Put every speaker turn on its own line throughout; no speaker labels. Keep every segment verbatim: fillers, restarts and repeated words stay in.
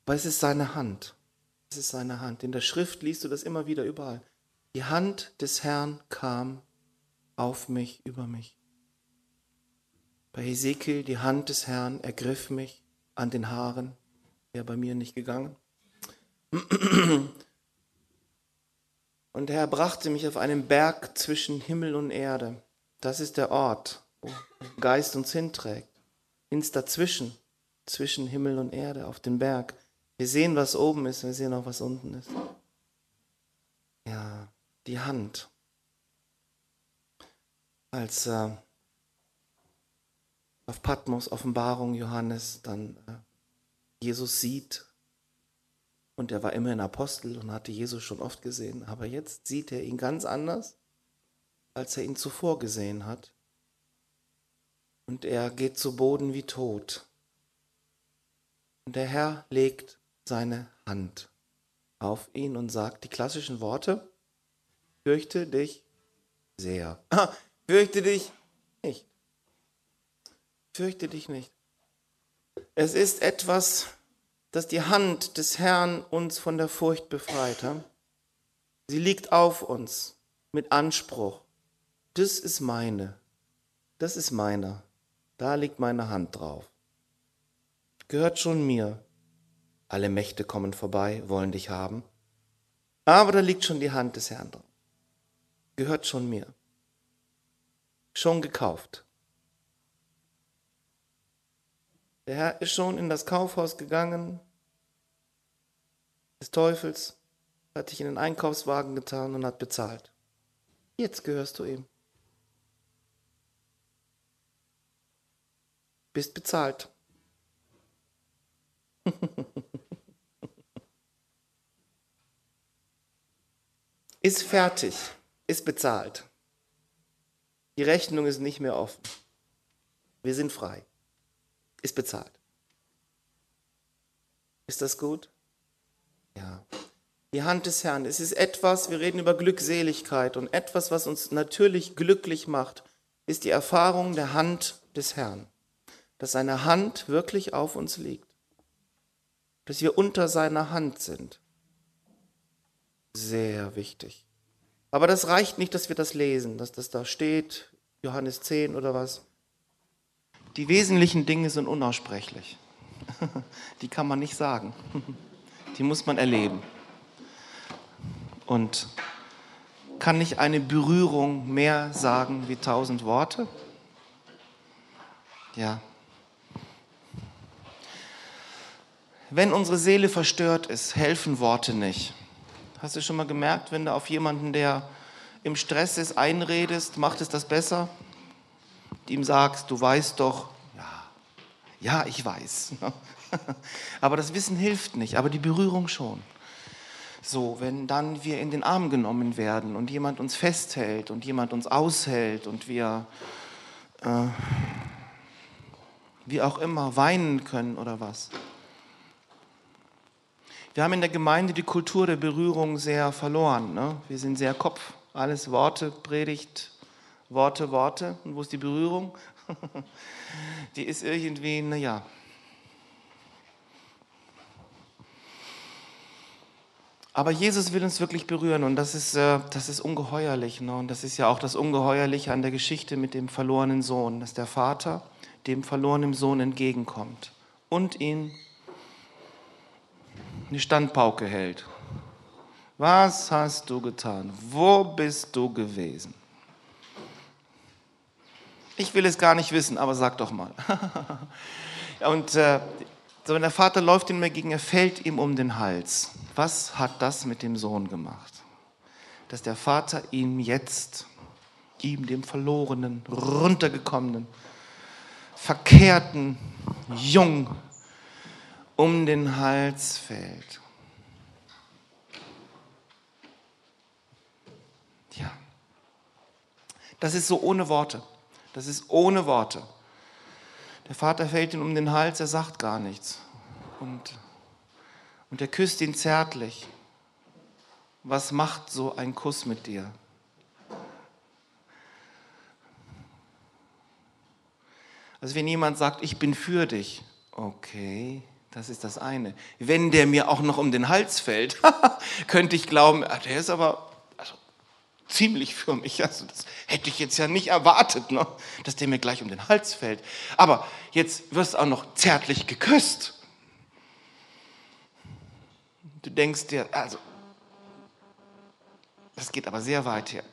Aber es ist seine Hand. Es ist seine Hand. In der Schrift liest du das immer wieder überall. Die Hand des Herrn kam auf mich, über mich. Bei Hesekiel, die Hand des Herrn ergriff mich an den Haaren. Wäre bei mir nicht gegangen. Und der Herr brachte mich auf einen Berg zwischen Himmel und Erde. Das ist der Ort, wo Geist uns hinträgt. Ins Dazwischen, zwischen Himmel und Erde, auf den Berg. Wir sehen, was oben ist, wir sehen auch, was unten ist. Ja, die Hand. Als äh, auf Patmos, Offenbarung, Johannes, dann äh, Jesus sieht, und er war immer ein Apostel und hatte Jesus schon oft gesehen, aber jetzt sieht er ihn ganz anders, als er ihn zuvor gesehen hat. Und er geht zu Boden wie tot. Und der Herr legt seine Hand auf ihn und sagt die klassischen Worte: Fürchte dich sehr. Fürchte dich nicht. Fürchte dich nicht. Es ist etwas, das die Hand des Herrn uns von der Furcht befreit. Sie liegt auf uns mit Anspruch. Das ist meine. Das ist meiner. Da liegt meine Hand drauf. Gehört schon mir. Alle Mächte kommen vorbei, wollen dich haben. Aber da liegt schon die Hand des Herrn drauf. Gehört schon mir. Schon gekauft. Der Herr ist schon in das Kaufhaus gegangen, des Teufels, hat dich in den Einkaufswagen getan und hat bezahlt. Jetzt gehörst du ihm. Bist bezahlt. Ist fertig, ist bezahlt. Die Rechnung ist nicht mehr offen. Wir sind frei. Ist bezahlt. Ist das gut? Ja. Die Hand des Herrn. Es ist etwas, wir reden über Glückseligkeit und etwas, was uns natürlich glücklich macht, ist die Erfahrung der Hand des Herrn. Dass seine Hand wirklich auf uns liegt. Dass wir unter seiner Hand sind. Sehr wichtig. Aber das reicht nicht, dass wir das lesen, dass das da steht, Johannes zehn oder was. Die wesentlichen Dinge sind unaussprechlich. Die kann man nicht sagen. Die muss man erleben. Und kann nicht eine Berührung mehr sagen wie tausend Worte? Ja. Wenn unsere Seele verstört ist, helfen Worte nicht. Hast du schon mal gemerkt, wenn du auf jemanden, der im Stress ist, einredest, macht es das besser? Ihm sagst, du weißt doch, ja, ja, ich weiß. Aber das Wissen hilft nicht, aber die Berührung schon. So, wenn dann wir in den Arm genommen werden und jemand uns festhält und jemand uns aushält und wir, äh, wie auch immer, weinen können oder was. Wir haben in der Gemeinde die Kultur der Berührung sehr verloren. Ne? Wir sind sehr Kopf, alles Worte, Predigt, Worte, Worte. Und wo ist die Berührung? Die ist irgendwie, naja. Aber Jesus will uns wirklich berühren und das ist, äh, das ist ungeheuerlich. Ne? Und das ist ja auch das Ungeheuerliche an der Geschichte mit dem verlorenen Sohn, dass der Vater dem verlorenen Sohn entgegenkommt und ihn eine Standpauke hält. Was hast du getan? Wo bist du gewesen? Ich will es gar nicht wissen, aber sag doch mal. Und äh, so, wenn der Vater läuft ihm entgegen, er fällt ihm um den Hals. Was hat das mit dem Sohn gemacht? Dass der Vater ihm jetzt, ihm, dem verlorenen, runtergekommenen, verkehrten Jung um den Hals fällt. Ja, das ist so ohne Worte. Das ist ohne Worte. Der Vater fällt ihm um den Hals, er sagt gar nichts. Und, und er küsst ihn zärtlich. Was macht so ein Kuss mit dir? Also wenn jemand sagt, ich bin für dich, okay, Das ist das eine. Wenn der mir auch noch um den Hals fällt, könnte ich glauben, der ist aber also, ziemlich für mich. Also, das hätte ich jetzt ja nicht erwartet, ne? Dass der mir gleich um den Hals fällt. Aber jetzt wirst du auch noch zärtlich geküsst. Du denkst dir, also, das geht aber sehr weit her.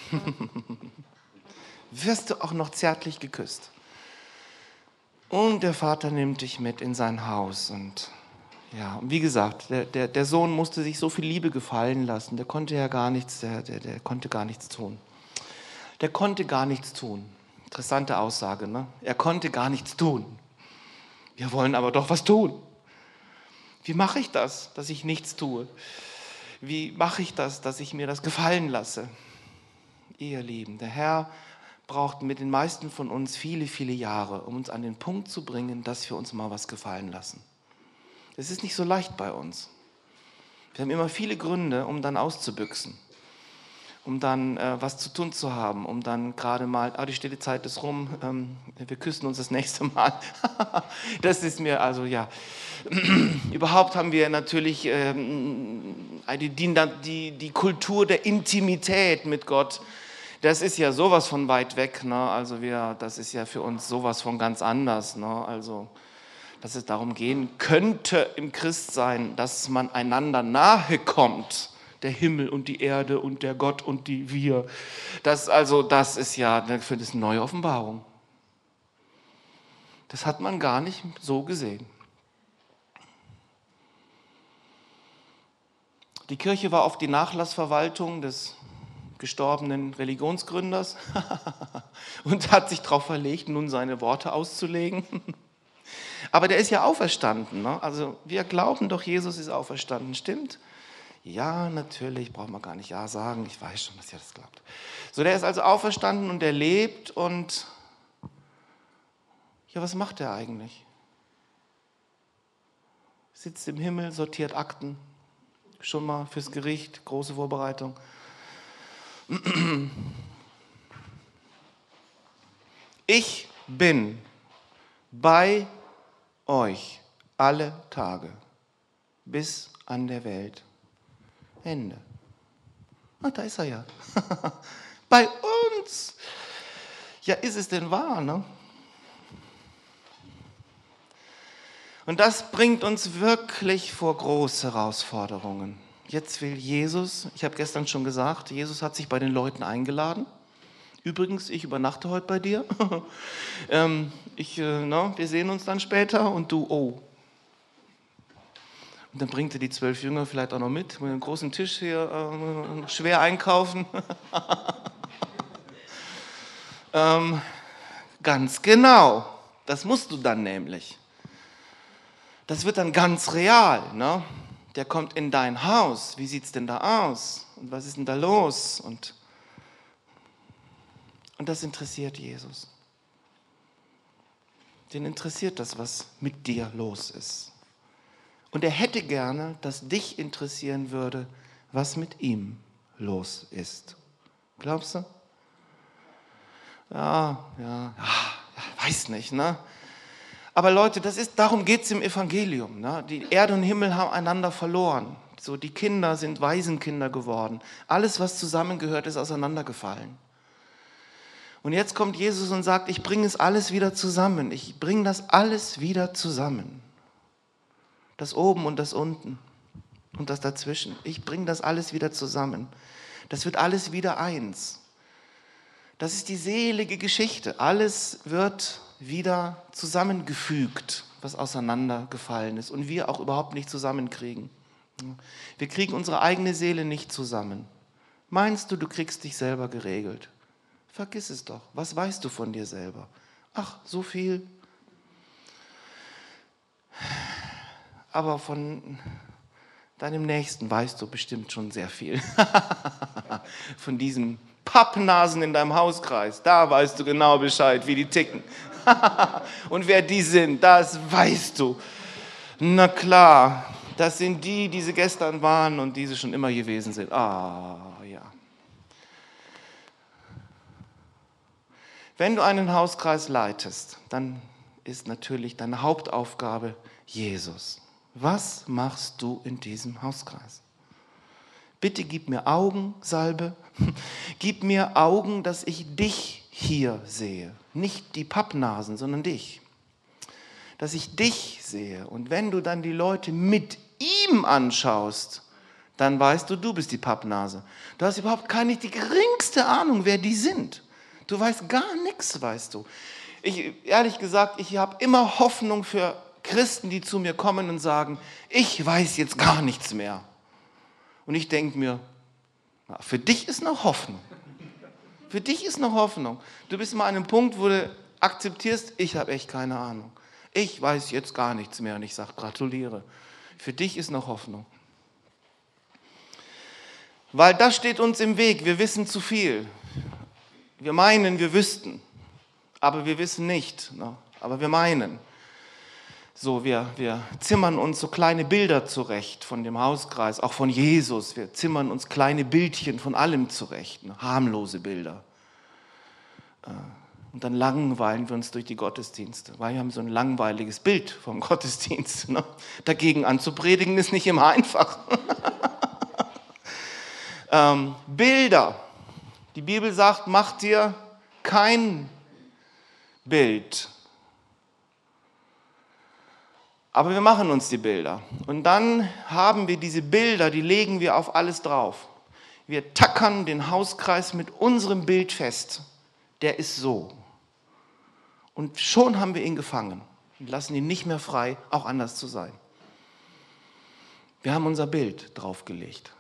Wirst du auch noch zärtlich geküsst. Und der Vater nimmt dich mit in sein Haus. Und ja, und wie gesagt, der, der, der Sohn musste sich so viel Liebe gefallen lassen. Der konnte ja gar nichts, der, der, der konnte gar nichts tun. Der konnte gar nichts tun. Interessante Aussage, ne? Er konnte gar nichts tun. Wir wollen aber doch was tun. Wie mache ich das, dass ich nichts tue? Wie mache ich das, dass ich mir das gefallen lasse? Ihr Lieben, der Herr braucht mit den meisten von uns viele, viele Jahre, um uns an den Punkt zu bringen, dass wir uns mal was gefallen lassen. Es ist nicht so leicht bei uns. Wir haben immer viele Gründe, um dann auszubüchsen, um dann äh, was zu tun zu haben, um dann gerade mal, ah, die stille Zeit ist rum, ähm, wir küssen uns das nächste Mal. Das ist mir also, ja, überhaupt haben wir natürlich ähm, die, die, die Kultur der Intimität mit Gott. Das ist ja sowas von weit weg, ne? Also wir, das ist ja für uns sowas von ganz anders, ne? Also, dass es darum gehen könnte im Christsein, dass man einander nahe kommt, der Himmel und die Erde und der Gott und die wir. Das, also, das ist ja, das ist eine neue Offenbarung. Das hat man gar nicht so gesehen. Die Kirche war oft die Nachlassverwaltung des gestorbenen Religionsgründers und hat sich darauf verlegt, nun seine Worte auszulegen. Aber der ist ja auferstanden, ne? Also wir glauben doch, Jesus ist auferstanden, stimmt? Ja, natürlich, braucht man gar nicht ja sagen, ich weiß schon, dass ihr das glaubt. So, der ist also auferstanden und er lebt und ja, was macht er eigentlich? Sitzt im Himmel, sortiert Akten, schon mal fürs Gericht, große Vorbereitung. Ich bin bei euch alle Tage bis an der Welt. Ende. Ach, da ist er ja. Bei uns. Ja, ist es denn wahr, ne? Und das bringt uns wirklich vor große Herausforderungen. Jetzt will Jesus, ich habe gestern schon gesagt, Jesus hat sich bei den Leuten eingeladen. Übrigens, ich übernachte heute bei dir. ähm, ich, äh, no, wir sehen uns dann später und du, oh. Und dann bringt er die zwölf Jünger vielleicht auch noch mit, mit einem großen Tisch hier, äh, schwer einkaufen. ähm, ganz genau, das musst du dann nämlich. Das wird dann ganz real, ne? Der kommt in dein Haus. Wie sieht es denn da aus? Und was ist denn da los? Und, und das interessiert Jesus. Den interessiert das, was mit dir los ist. Und er hätte gerne, dass dich interessieren würde, was mit ihm los ist. Glaubst du? Ja, ja, ja, weiß nicht, ne? Aber Leute, das ist, darum geht es im Evangelium. Ne? Die Erde und Himmel haben einander verloren. So, die Kinder sind Waisenkinder geworden. Alles, was zusammengehört, ist auseinandergefallen. Und jetzt kommt Jesus und sagt, ich bringe es alles wieder zusammen. Ich bringe das alles wieder zusammen. Das oben und das unten und das dazwischen. Ich bringe das alles wieder zusammen. Das wird alles wieder eins. Das ist die selige Geschichte. Alles wird wieder zusammengefügt, was auseinandergefallen ist und wir auch überhaupt nicht zusammenkriegen. Wir kriegen unsere eigene Seele nicht zusammen. Meinst du, du kriegst dich selber geregelt? Vergiss es doch. Was weißt du von dir selber? Ach, so viel. Aber von deinem Nächsten weißt du bestimmt schon sehr viel. Von diesen Pappnasen in deinem Hauskreis, da weißt du genau Bescheid, wie die ticken. Und wer die sind, das weißt du. Na klar, das sind die, die sie gestern waren und die sie schon immer gewesen sind. Ah, ja. Wenn du einen Hauskreis leitest, dann ist natürlich deine Hauptaufgabe Jesus. Was machst du in diesem Hauskreis? Bitte gib mir Augen, Salbe. Gib mir Augen, dass ich dich hier sehe. Nicht die Pappnasen, sondern dich. Dass ich dich sehe. Und wenn du dann die Leute mit ihm anschaust, dann weißt du, du bist die Pappnase. Du hast überhaupt keine, die geringste Ahnung, wer die sind. Du weißt gar nichts, weißt du. Ich, ehrlich gesagt, ich habe immer Hoffnung für Christen, die zu mir kommen und sagen, ich weiß jetzt gar nichts mehr. Und ich denke mir, na, für dich ist noch Hoffnung. Für dich ist noch Hoffnung. Du bist mal an einem Punkt, wo du akzeptierst, ich habe echt keine Ahnung. Ich weiß jetzt gar nichts mehr und ich sage, gratuliere. Für dich ist noch Hoffnung. Weil das steht uns im Weg, wir wissen zu viel. Wir meinen, wir wüssten, aber wir wissen nicht, ne? Aber wir meinen. So, wir, wir zimmern uns so kleine Bilder zurecht von dem Hauskreis, auch von Jesus. Wir zimmern uns kleine Bildchen von allem zurecht, ne? Harmlose Bilder. Und dann langweilen wir uns durch die Gottesdienste, weil wir haben so ein langweiliges Bild vom Gottesdienst. Ne? Dagegen anzupredigen ist nicht immer einfach. ähm, Bilder. Die Bibel sagt, mach dir kein Bild. Aber wir machen uns die Bilder. Und dann haben wir diese Bilder, die legen wir auf alles drauf. Wir tackern den Hauskreis mit unserem Bild fest. Der ist so. Und schon haben wir ihn gefangen und lassen ihn nicht mehr frei, auch anders zu sein. Wir haben unser Bild draufgelegt.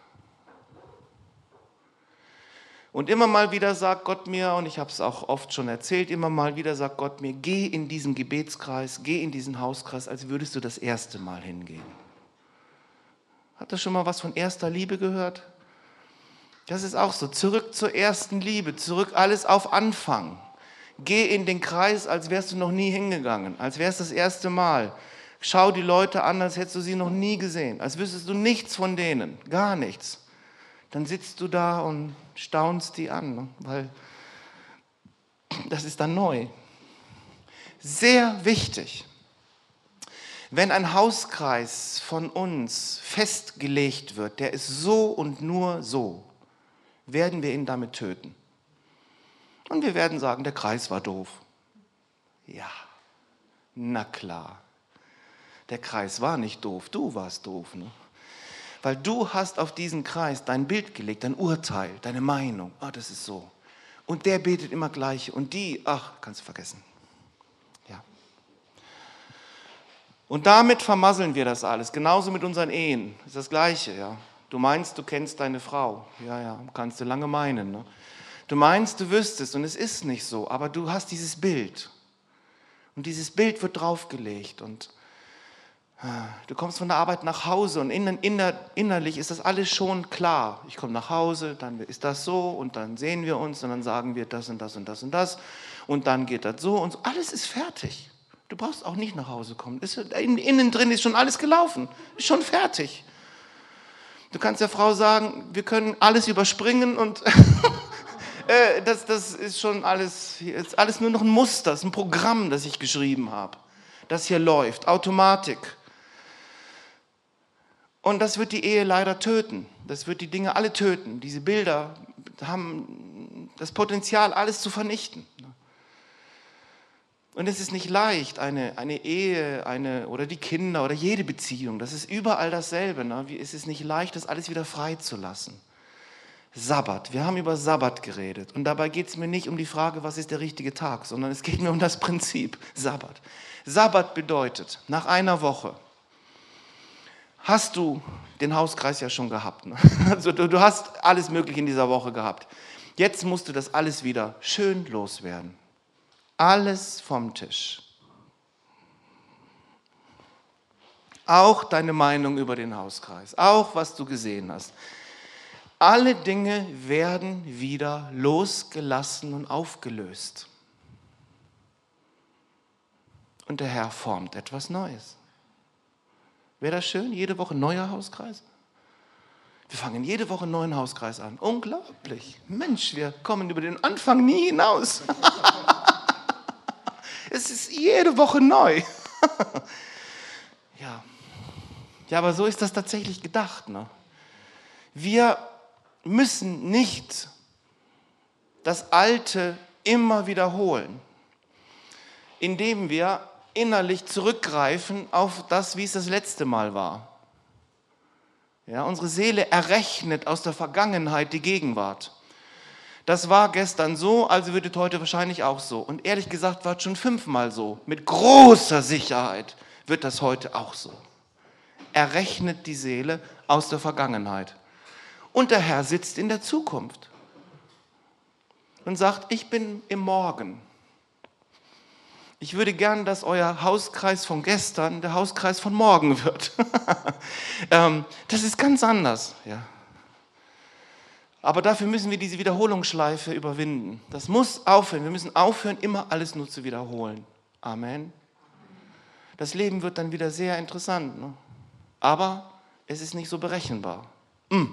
Und immer mal wieder sagt Gott mir, und ich habe es auch oft schon erzählt, immer mal wieder sagt Gott mir, geh in diesen Gebetskreis, geh in diesen Hauskreis, als würdest du das erste Mal hingehen. Hat das schon mal was von erster Liebe gehört? Das ist auch so, zurück zur ersten Liebe, zurück alles auf Anfang. Geh in den Kreis, als wärst du noch nie hingegangen, als wärst das erste Mal. Schau die Leute an, als hättest du sie noch nie gesehen, als wüsstest du nichts von denen, gar nichts. Dann sitzt du da und staunst die an, ne? Weil das ist dann neu. Sehr wichtig, wenn ein Hauskreis von uns festgelegt wird, der ist so und nur so, werden wir ihn damit töten. Und wir werden sagen, der Kreis war doof. Ja, na klar. Der Kreis war nicht doof, du warst doof, ne? Weil du hast auf diesen Kreis dein Bild gelegt, dein Urteil, deine Meinung. Ah, das ist so. Und der betet immer gleich. Und die, ach, kannst du vergessen. Ja. Und damit vermasseln wir das alles. Genauso mit unseren Ehen. Das ist das Gleiche, ja. Du meinst, du kennst deine Frau. Ja, ja, kannst du lange meinen, ne? Du meinst, du wüsstest und es ist nicht so. Aber du hast dieses Bild. Und dieses Bild wird draufgelegt und du kommst von der Arbeit nach Hause und inner, inner, innerlich ist das alles schon klar. Ich komme nach Hause, dann ist das so und dann sehen wir uns und dann sagen wir das und das und das und das und dann geht das so und so. Alles ist fertig. Du brauchst auch nicht nach Hause kommen. Ist, innen drin ist schon alles gelaufen, ist schon fertig. Du kannst der Frau sagen, wir können alles überspringen und äh, das, das ist schon alles, ist alles nur noch ein Muster, das ist ein Programm, das ich geschrieben habe, das hier läuft, Automatik. Und das wird die Ehe leider töten. Das wird die Dinge alle töten. Diese Bilder haben das Potenzial, alles zu vernichten. Und es ist nicht leicht, eine, eine Ehe eine, oder die Kinder oder jede Beziehung, das ist überall dasselbe. Ne? Es ist nicht leicht, das alles wieder freizulassen. Sabbat, wir haben über Sabbat geredet. Und dabei geht es mir nicht um die Frage, was ist der richtige Tag, sondern es geht mir um das Prinzip Sabbat. Sabbat bedeutet, nach einer Woche, hast du den Hauskreis ja schon gehabt. Ne? Also du, du hast alles Mögliche in dieser Woche gehabt. Jetzt musst du das alles wieder schön loswerden. Alles vom Tisch. Auch deine Meinung über den Hauskreis, auch was du gesehen hast. Alle Dinge werden wieder losgelassen und aufgelöst. Und der Herr formt etwas Neues. Wäre das schön? Jede Woche ein neuer Hauskreis? Wir fangen jede Woche einen neuen Hauskreis an. Unglaublich. Mensch, wir kommen über den Anfang nie hinaus. Es das ist jede Woche neu. ja. ja, aber so ist das tatsächlich gedacht. Ne? Wir müssen nicht das Alte immer wiederholen, indem wir innerlich zurückgreifen auf das, wie es das letzte Mal war. Ja, unsere Seele errechnet aus der Vergangenheit die Gegenwart. Das war gestern so, also wird es heute wahrscheinlich auch so. Und ehrlich gesagt war es schon fünfmal so. Mit großer Sicherheit wird das heute auch so. Errechnet die Seele aus der Vergangenheit. Und der Herr sitzt in der Zukunft und sagt, ich bin im Morgen. Ich würde gern, dass euer Hauskreis von gestern der Hauskreis von morgen wird. ähm, das ist ganz anders. Ja. Aber dafür müssen wir diese Wiederholungsschleife überwinden. Das muss aufhören. Wir müssen aufhören, immer alles nur zu wiederholen. Amen. Das Leben wird dann wieder sehr interessant. Ne? Aber es ist nicht so berechenbar. Mm.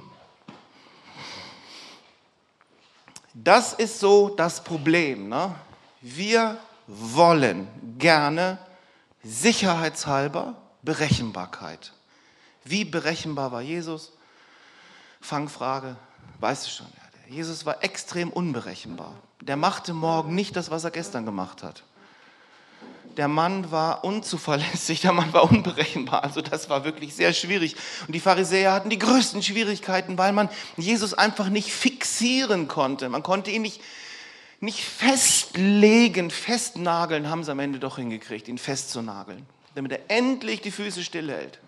Das ist so das Problem. Ne? Wir wollen gerne sicherheitshalber Berechenbarkeit. Wie berechenbar war Jesus? Fangfrage, weißt du schon. Ja, Jesus war extrem unberechenbar. Der machte morgen nicht das, was er gestern gemacht hat. Der Mann war unzuverlässig, der Mann war unberechenbar. Also das war wirklich sehr schwierig. Und die Pharisäer hatten die größten Schwierigkeiten, weil man Jesus einfach nicht fixieren konnte. Man konnte ihn nicht Nicht festlegen, festnageln, haben sie am Ende doch hingekriegt, ihn festzunageln, damit er endlich die Füße stillhält.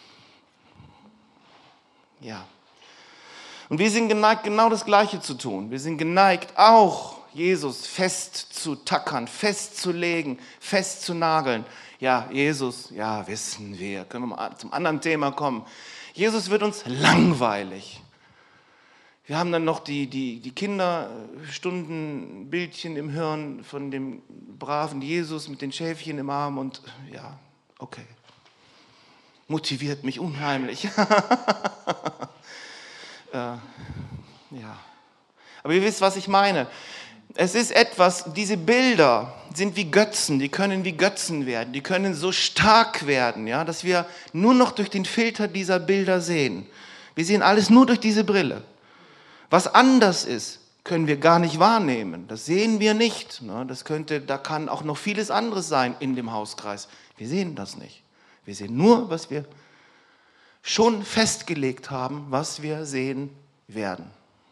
Ja. Und wir sind geneigt, genau das Gleiche zu tun. Wir sind geneigt, auch Jesus festzutackern, festzulegen, festzunageln. Ja, Jesus, ja, wissen wir. Können wir mal zum anderen Thema kommen. Jesus wird uns langweilig. Wir haben dann noch die, die, die Kinderstundenbildchen im Hirn von dem braven Jesus mit den Schäfchen im Arm und ja, okay. Motiviert mich unheimlich. äh, ja. Aber ihr wisst, was ich meine. Es ist etwas, diese Bilder sind wie Götzen, die können wie Götzen werden, die können so stark werden, ja, dass wir nur noch durch den Filter dieser Bilder sehen. Wir sehen alles nur durch diese Brille. Was anders ist, können wir gar nicht wahrnehmen. Das sehen wir nicht. Das könnte, da kann auch noch vieles anderes sein in dem Hauskreis. Wir sehen das nicht. Wir sehen nur, was wir schon festgelegt haben, was wir sehen werden.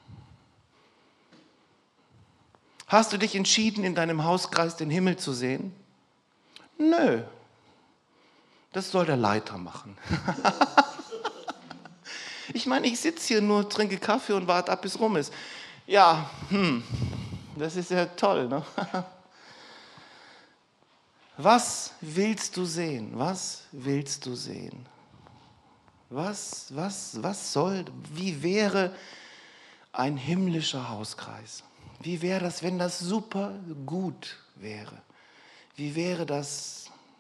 Hast du dich entschieden, in deinem Hauskreis den Himmel zu sehen? Nö. Das soll der Leiter machen. Ich meine, ich sitze hier nur, trinke Kaffee und warte ab, bis rum ist. Ja, hm, das ist ja toll, ne? Was willst du sehen? Was willst du sehen? Was, was, was soll, wie wäre ein himmlischer Hauskreis? Wie wäre das, wenn das super gut wäre? Wie wäre das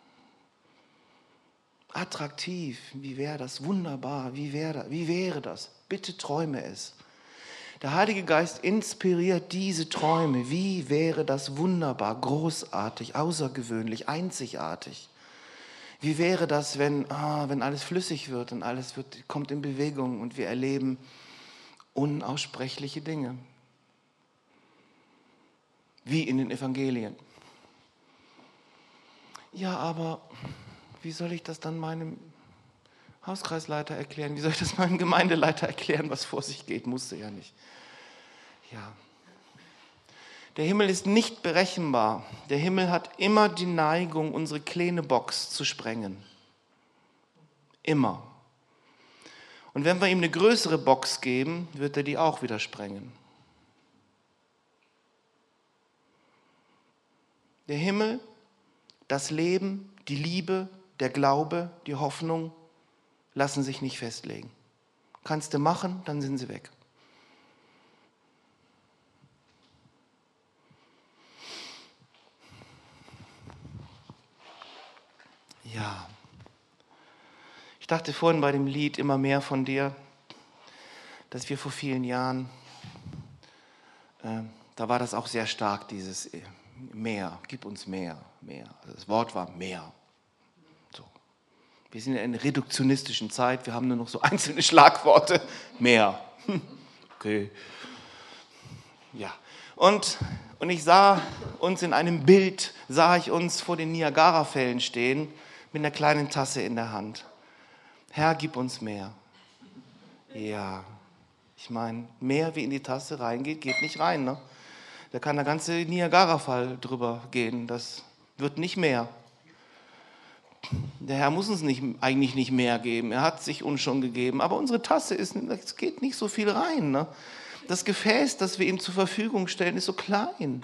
attraktiv, wie wäre das, wunderbar, wie wäre, wie wäre das? Bitte träume es. Der Heilige Geist inspiriert diese Träume. Wie wäre das wunderbar, großartig, außergewöhnlich, einzigartig? Wie wäre das, wenn, ah, wenn alles flüssig wird und alles wird, kommt in Bewegung und wir erleben unaussprechliche Dinge? Wie in den Evangelien. Ja, aber wie soll ich das dann meinem Hauskreisleiter erklären? Wie soll ich das meinem Gemeindeleiter erklären, was vor sich geht? Musste ja nicht. Ja. Der Himmel ist nicht berechenbar. Der Himmel hat immer die Neigung, unsere kleine Box zu sprengen. Immer. Und wenn wir ihm eine größere Box geben, wird er die auch wieder sprengen. Der Himmel, das Leben, die Liebe, der Glaube, die Hoffnung lassen sich nicht festlegen. Kannst du machen, dann sind sie weg. Ja. Ich dachte vorhin bei dem Lied immer mehr von dir, dass wir vor vielen Jahren, äh, da war das auch sehr stark, dieses mehr, gib uns mehr, mehr. Also das Wort war mehr. So. Wir sind in einer reduktionistischen Zeit, wir haben nur noch so einzelne Schlagworte. Mehr. Okay. Ja. Und, und ich sah uns in einem Bild, sah ich uns vor den Niagarafällen stehen, mit einer kleinen Tasse in der Hand. Herr, gib uns mehr. Ja, ich meine, mehr wie in die Tasse reingeht, geht nicht rein. Ne? Da kann der ganze Niagarafall drüber gehen. Das wird nicht mehr. Der Herr muss uns nicht, eigentlich nicht mehr geben. Er hat sich uns schon gegeben. Aber unsere Tasse, ist, es geht nicht so viel rein. Ne? Das Gefäß, das wir ihm zur Verfügung stellen, ist so klein.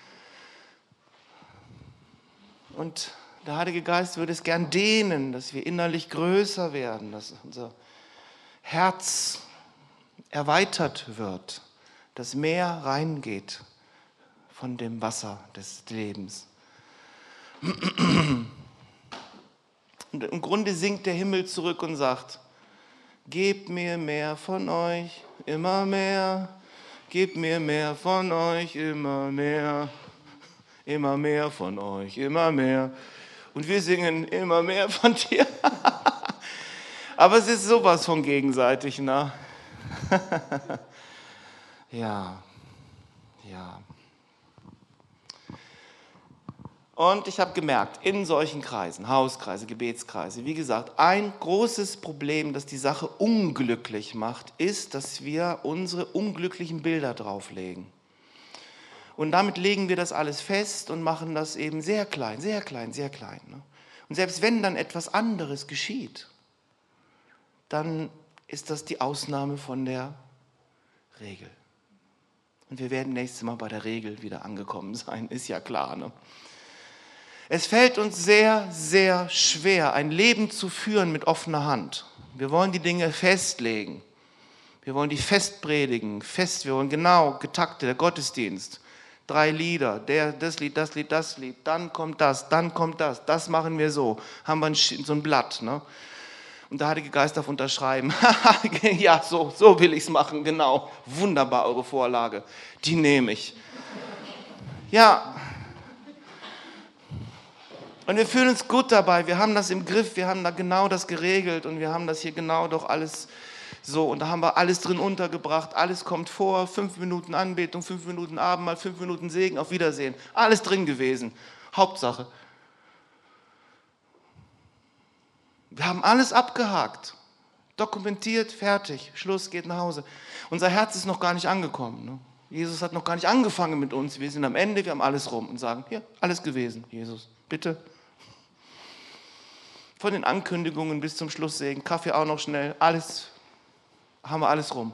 Und der Heilige Geist würde es gern dehnen, dass wir innerlich größer werden, dass unser Herz erweitert wird, dass mehr reingeht von dem Wasser des Lebens. Und im Grunde sinkt der Himmel zurück und sagt, gebt mir mehr von euch, immer mehr, gebt mir mehr von euch, immer mehr, immer mehr von euch, immer mehr. Und wir singen immer mehr von dir. Aber es ist sowas von gegenseitig, ne? Ja, ja. Und ich habe gemerkt, in solchen Kreisen, Hauskreise, Gebetskreise, wie gesagt, ein großes Problem, das die Sache unglücklich macht, ist, dass wir unsere unglücklichen Bilder drauflegen. Und damit legen wir das alles fest und machen das eben sehr klein, sehr klein, sehr klein. Ne? Und selbst wenn dann etwas anderes geschieht, dann ist das die Ausnahme von der Regel. Und wir werden nächstes Mal bei der Regel wieder angekommen sein, ist ja klar. Ne? Es fällt uns sehr, sehr schwer, ein Leben zu führen mit offener Hand. Wir wollen die Dinge festlegen. Wir wollen die festpredigen, fest, wir wollen genau getaktet, der Gottesdienst. Drei Lieder, der, das Lied, das Lied, das Lied, dann kommt das, dann kommt das, das machen wir so. Haben wir ein, so ein Blatt, ne? Und der Heilige Geist darf unterschreiben. Ja, so, so will ich es machen, genau. Wunderbar, eure Vorlage. Die nehme ich. Ja. Und wir fühlen uns gut dabei. Wir haben das im Griff, wir haben da genau das geregelt und wir haben das hier genau doch alles so. Und da haben wir alles drin untergebracht. Alles kommt vor. Fünf Minuten Anbetung, fünf Minuten Abendmahl, fünf Minuten Segen, auf Wiedersehen. Alles drin gewesen. Hauptsache. Wir haben alles abgehakt, dokumentiert, fertig, Schluss, geht nach Hause. Unser Herz ist noch gar nicht angekommen. Ne? Jesus hat noch gar nicht angefangen mit uns. Wir sind am Ende, wir haben alles rum und sagen, hier, alles gewesen, Jesus, bitte. Von den Ankündigungen bis zum Schlusssegen, Kaffee auch noch schnell, alles, haben wir alles rum.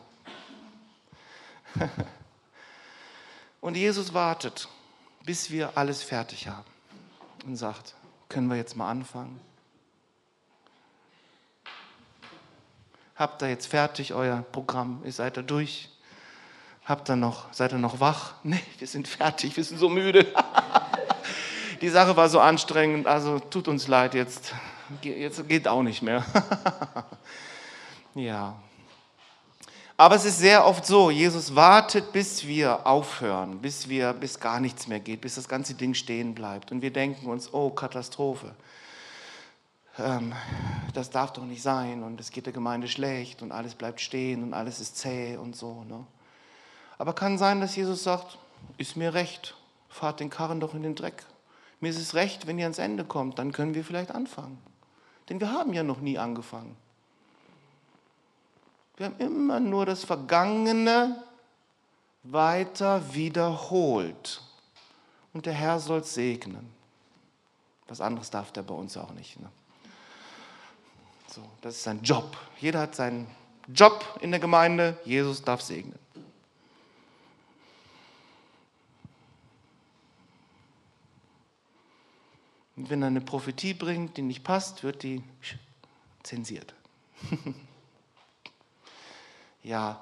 Und Jesus wartet, bis wir alles fertig haben und sagt, können wir jetzt mal anfangen? Habt ihr jetzt fertig euer Programm? Ihr seid da durch? Habt ihr noch, seid ihr noch wach? Nee, wir sind fertig, wir sind so müde. Die Sache war so anstrengend, also tut uns leid, jetzt, jetzt geht auch nicht mehr. Ja. Aber es ist sehr oft so, Jesus wartet, bis wir aufhören, bis, wir, bis gar nichts mehr geht, bis das ganze Ding stehen bleibt. Und wir denken uns, oh, Katastrophe. Das darf doch nicht sein und es geht der Gemeinde schlecht und alles bleibt stehen und alles ist zäh und so. Ne? Aber kann sein, dass Jesus sagt, ist mir recht, fahrt den Karren doch in den Dreck. Mir ist es recht, wenn ihr ans Ende kommt, dann können wir vielleicht anfangen. Denn wir haben ja noch nie angefangen. Wir haben immer nur das Vergangene weiter wiederholt. Und der Herr soll es segnen. Was anderes darf der bei uns auch nicht. Ne? So, das ist sein Job. Jeder hat seinen Job in der Gemeinde. Jesus darf segnen. Und wenn er eine Prophetie bringt, die nicht passt, wird die zensiert. Ja,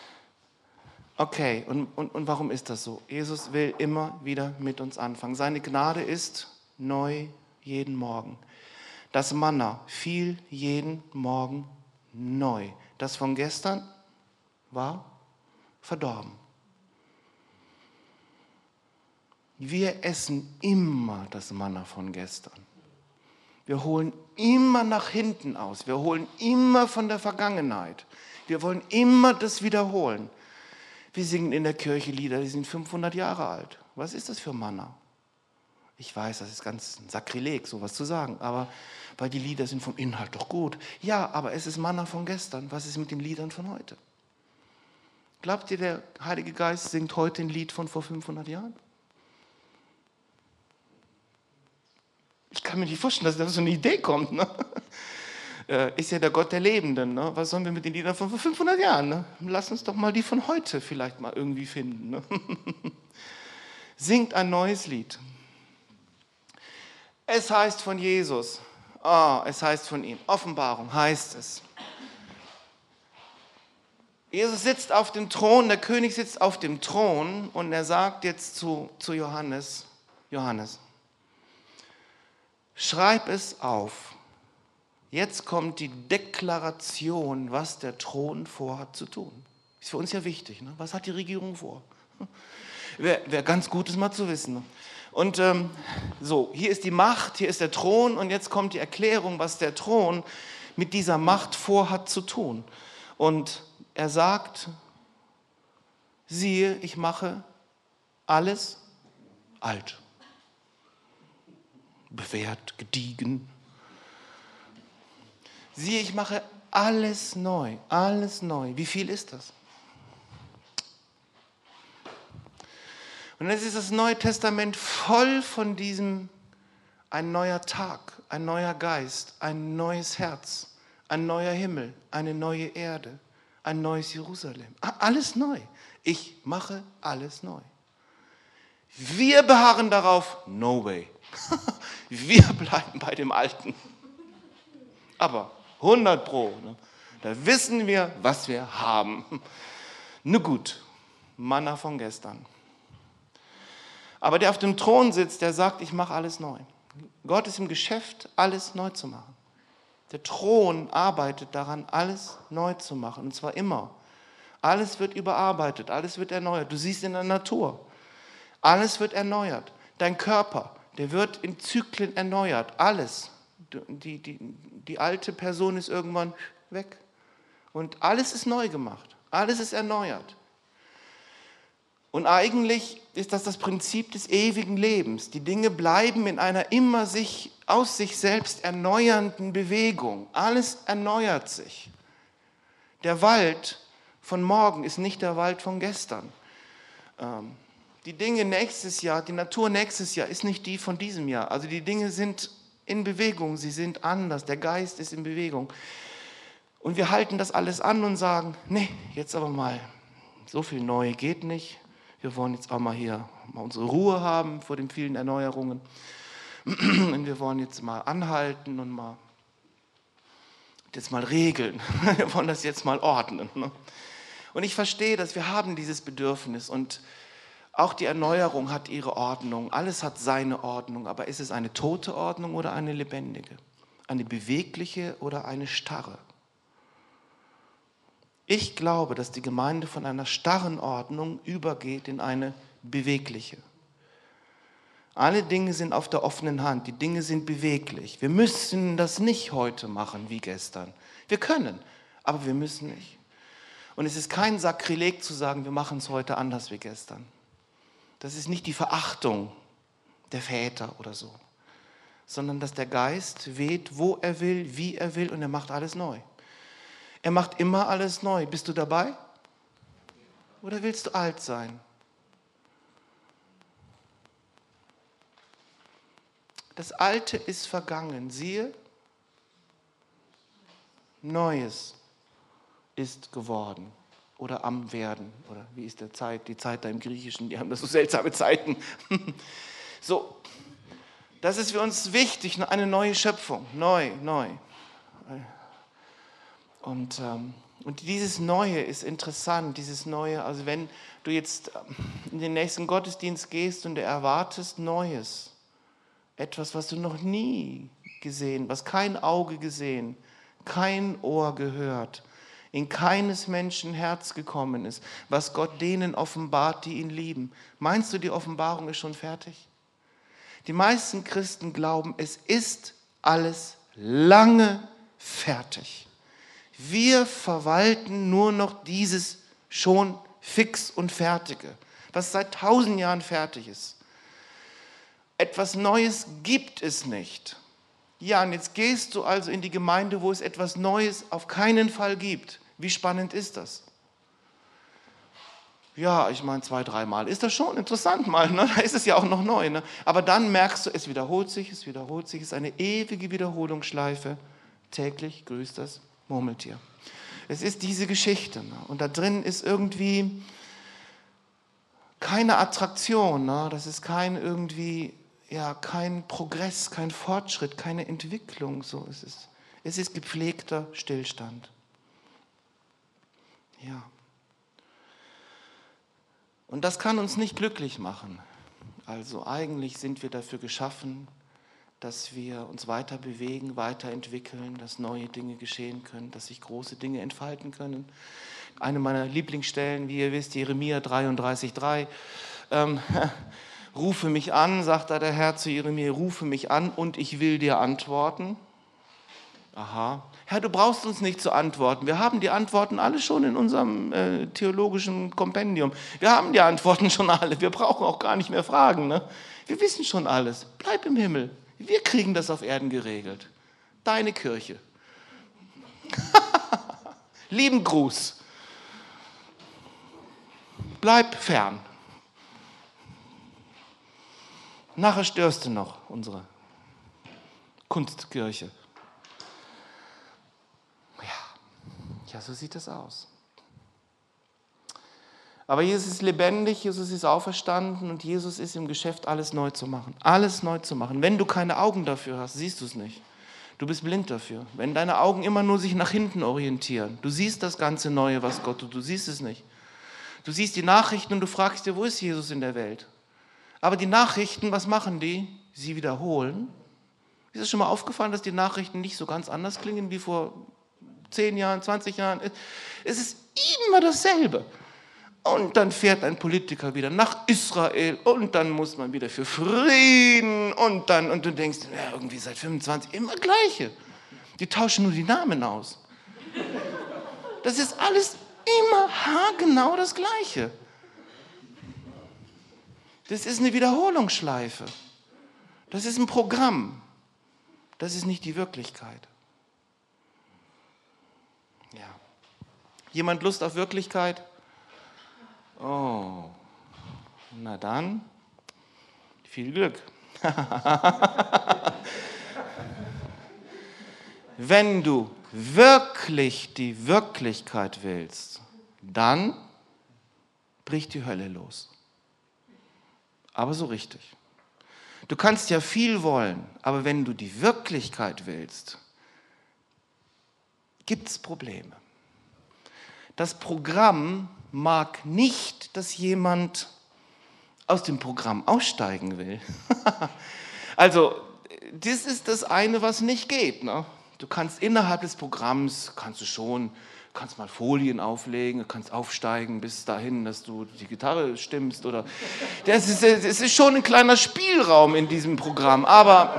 okay. Und, und, und warum ist das so? Jesus will immer wieder mit uns anfangen. Seine Gnade ist neu jeden Morgen. Das Manna fiel jeden Morgen neu. Das von gestern war verdorben. Wir essen immer das Manna von gestern. Wir holen immer nach hinten aus. Wir holen immer von der Vergangenheit. Wir wollen immer das wiederholen. Wir singen in der Kirche Lieder, die sind fünfhundert Jahre alt. Was ist das für Manna? Ich weiß, das ist ganz ein Sakrileg, sowas zu sagen, aber weil die Lieder sind vom Inhalt doch gut. Ja, aber es ist Manna von gestern. Was ist mit den Liedern von heute? Glaubt ihr, der Heilige Geist singt heute ein Lied von vor fünfhundert Jahren? Ich kann mir nicht vorstellen, dass da so eine Idee kommt. Ne? Ist ja der Gott der Lebenden. Ne? Was sollen wir mit den Liedern von vor fünfhundert Jahren? Ne? Lass uns doch mal die von heute vielleicht mal irgendwie finden. Ne? Singt ein neues Lied. Es heißt von Jesus. Oh, es heißt von ihm. Offenbarung heißt es. Jesus sitzt auf dem Thron, der König sitzt auf dem Thron und er sagt jetzt zu, zu Johannes, Johannes, schreib es auf. Jetzt kommt die Deklaration, was der Thron vorhat zu tun. Ist für uns ja wichtig. Ne? Was hat die Regierung vor? Wäre wär ganz gut, das mal zu wissen. Ne? Und ähm, so, hier ist die Macht, hier ist der Thron und jetzt kommt die Erklärung, was der Thron mit dieser Macht vorhat zu tun. Und er sagt, siehe, ich mache alles alt. Bewährt, gediegen. Siehe, ich mache alles neu, alles neu. Wie viel ist das? Und jetzt ist das Neue Testament voll von diesem, ein neuer Tag, ein neuer Geist, ein neues Herz, ein neuer Himmel, eine neue Erde, ein neues Jerusalem. Alles neu. Ich mache alles neu. Wir beharren darauf, no way. Wir bleiben bei dem Alten. Aber hundert Pro, ne? Da wissen wir, was wir haben. Nur gut, Manna von gestern. Aber der auf dem Thron sitzt, der sagt, ich mache alles neu. Gott ist im Geschäft, alles neu zu machen. Der Thron arbeitet daran, alles neu zu machen. Und zwar immer. Alles wird überarbeitet, alles wird erneuert. Du siehst in der Natur, alles wird erneuert. Dein Körper, der wird in Zyklen erneuert. Alles. Die, die, die alte Person ist irgendwann weg. Und alles ist neu gemacht. Alles ist erneuert. Und eigentlich ist das das Prinzip des ewigen Lebens. Die Dinge bleiben in einer immer sich, aus sich selbst erneuernden Bewegung. Alles erneuert sich. Der Wald von morgen ist nicht der Wald von gestern. Ähm, die Dinge nächstes Jahr, die Natur nächstes Jahr ist nicht die von diesem Jahr. Also die Dinge sind in Bewegung, sie sind anders. Der Geist ist in Bewegung. Und wir halten das alles an und sagen, nee, jetzt aber mal, so viel neu geht nicht. Wir wollen jetzt auch mal hier mal unsere Ruhe haben vor den vielen Erneuerungen. Und wir wollen jetzt mal anhalten und mal jetzt mal regeln. Wir wollen das jetzt mal ordnen. Und ich verstehe das, wir haben dieses Bedürfnis und auch die Erneuerung hat ihre Ordnung. Alles hat seine Ordnung. Aber ist es eine tote Ordnung oder eine lebendige? Eine bewegliche oder eine starre? Ich glaube, dass die Gemeinde von einer starren Ordnung übergeht in eine bewegliche. Alle Dinge sind auf der offenen Hand, die Dinge sind beweglich. Wir müssen das nicht heute machen wie gestern. Wir können, aber wir müssen nicht. Und es ist kein Sakrileg zu sagen, wir machen es heute anders wie gestern. Das ist nicht die Verachtung der Väter oder so, sondern dass der Geist weht, wo er will, wie er will und er macht alles neu. Er macht immer alles neu. Bist du dabei? Oder willst du alt sein? Das Alte ist vergangen. Siehe, Neues ist geworden oder am Werden. Oder wie ist der Zeit? Die Zeit da im Griechischen, die haben das so seltsame Zeiten. So, das ist für uns wichtig, eine neue Schöpfung. Neu, neu. Und, ähm, und dieses Neue ist interessant, dieses Neue, also wenn du jetzt in den nächsten Gottesdienst gehst und du erwartest Neues, etwas, was du noch nie gesehen, was kein Auge gesehen, kein Ohr gehört, in keines Menschen Herz gekommen ist, was Gott denen offenbart, die ihn lieben. Meinst du, die Offenbarung ist schon fertig? Die meisten Christen glauben, es ist alles lange fertig. Wir verwalten nur noch dieses schon fix und fertige, was seit tausend Jahren fertig ist. Etwas Neues gibt es nicht. Ja, und jetzt gehst du also in die Gemeinde, wo es etwas Neues auf keinen Fall gibt. Wie spannend ist das? Ja, ich meine, zwei, dreimal ist das schon interessant mal, ne? Da ist es ja auch noch neu. Ne? Aber dann merkst du, es wiederholt sich, es wiederholt sich, es ist eine ewige Wiederholungsschleife. Täglich grüßt das Murmeltier. Es ist diese Geschichte. Ne? Und da drin ist irgendwie keine Attraktion. Ne? Das ist kein irgendwie... Ja, kein Progress, kein Fortschritt, keine Entwicklung, so ist es. Es ist gepflegter Stillstand. Ja. Und das kann uns nicht glücklich machen. Also eigentlich sind wir dafür geschaffen, dass wir uns weiter bewegen, weiterentwickeln, dass neue Dinge geschehen können, dass sich große Dinge entfalten können. Eine meiner Lieblingsstellen, wie ihr wisst, Jeremia dreiunddreißig drei. Ähm, Rufe mich an, sagt da der Herr zu Jeremia, rufe mich an und ich will dir antworten. Aha. Herr, du brauchst uns nicht zu antworten. Wir haben die Antworten alle schon in unserem äh, theologischen Kompendium. Wir haben die Antworten schon alle. Wir brauchen auch gar nicht mehr fragen. Ne? Wir wissen schon alles. Bleib im Himmel. Wir kriegen das auf Erden geregelt. Deine Kirche. Lieben Gruß. Bleib fern. Nachher störst du noch unsere Kunstkirche. Ja, ja, so sieht es aus. Aber Jesus ist lebendig, Jesus ist auferstanden und Jesus ist im Geschäft, alles neu zu machen. Alles neu zu machen. Wenn du keine Augen dafür hast, siehst du es nicht. Du bist blind dafür. Wenn deine Augen immer nur sich nach hinten orientieren, du siehst das ganze Neue, was Gott tut, du siehst es nicht. Du siehst die Nachrichten und du fragst dir, wo ist Jesus in der Welt? Aber die Nachrichten, was machen die? Sie wiederholen. Ist es schon mal aufgefallen, dass die Nachrichten nicht so ganz anders klingen wie vor zehn Jahren, zwanzig Jahren? Es ist immer dasselbe. Und dann fährt ein Politiker wieder nach Israel und dann muss man wieder für Frieden und dann, und du denkst, ja, irgendwie seit fünfundzwanzig immer Gleiche. Die tauschen nur die Namen aus. Das ist alles immer haargenau das Gleiche. Das ist eine Wiederholungsschleife. Das ist ein Programm. Das ist nicht die Wirklichkeit. Ja. Jemand Lust auf Wirklichkeit? Oh, na dann, viel Glück. Wenn du wirklich die Wirklichkeit willst, dann bricht die Hölle los. Aber so richtig. Du kannst ja viel wollen, aber wenn du die Wirklichkeit willst, gibt es Probleme. Das Programm mag nicht, dass jemand aus dem Programm aussteigen will. Also, das ist das eine, was nicht geht. Ne? Du kannst innerhalb des Programms, kannst du schon, kannst mal Folien auflegen, du kannst aufsteigen bis dahin, dass du die Gitarre stimmst. Oder das ist, das ist schon ein kleiner Spielraum in diesem Programm. Aber,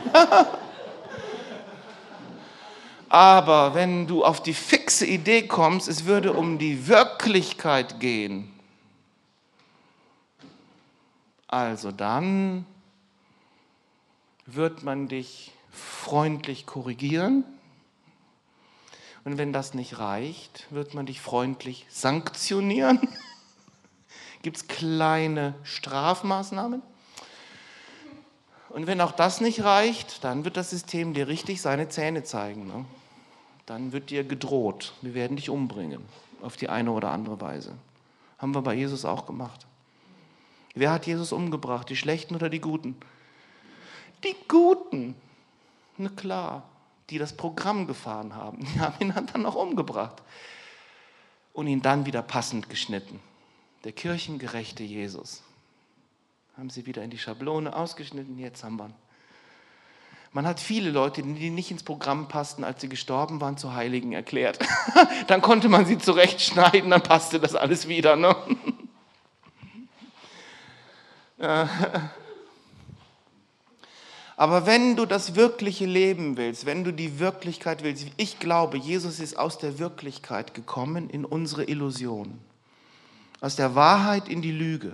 aber wenn du auf die fixe Idee kommst, es würde um die Wirklichkeit gehen, also dann wird man dich freundlich korrigieren. Und wenn das nicht reicht, wird man dich freundlich sanktionieren. Gibt es kleine Strafmaßnahmen. Und wenn auch das nicht reicht, dann wird das System dir richtig seine Zähne zeigen. Ne? Dann wird dir gedroht, wir werden dich umbringen, auf die eine oder andere Weise. Haben wir bei Jesus auch gemacht. Wer hat Jesus umgebracht, die Schlechten oder die Guten? Die Guten, na klar. Die das Programm gefahren haben. Die haben ihn dann noch umgebracht und ihn dann wieder passend geschnitten. Der kirchengerechte Jesus. Haben sie wieder in die Schablone ausgeschnitten, jetzt haben wir ihn. Man hat viele Leute, die nicht ins Programm passten, als sie gestorben waren, zu Heiligen erklärt. Dann konnte man sie zurechtschneiden, dann passte das alles wieder. Ne? Aber wenn du das wirkliche Leben willst, wenn du die Wirklichkeit willst, ich glaube, Jesus ist aus der Wirklichkeit gekommen in unsere Illusion. Aus der Wahrheit in die Lüge.